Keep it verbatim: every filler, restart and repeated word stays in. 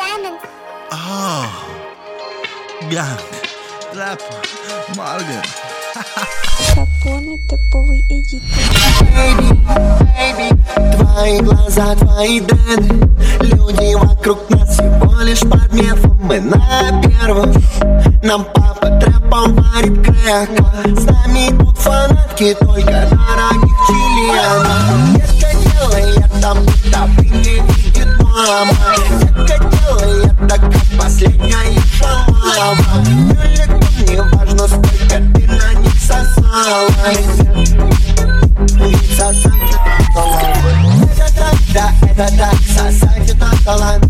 Diamonds. Oh, Ганг, Рэп, Морган. Шапоны, топовый эдитор. Baby, baby, твои глаза, твои дреды. Люди вокруг нас всего лишь под мефом. Мы на первом. Нам папа трэпом варит крэк. С нами тут фанатки только дорогих членов. Детка, делай это, будто бы не видит мама. Детка, делай это, как последняя шалава. Далеко не важно, сколько ты на них сосала. Ведь сосать это талант. Это так, да, это так, сосать это талант.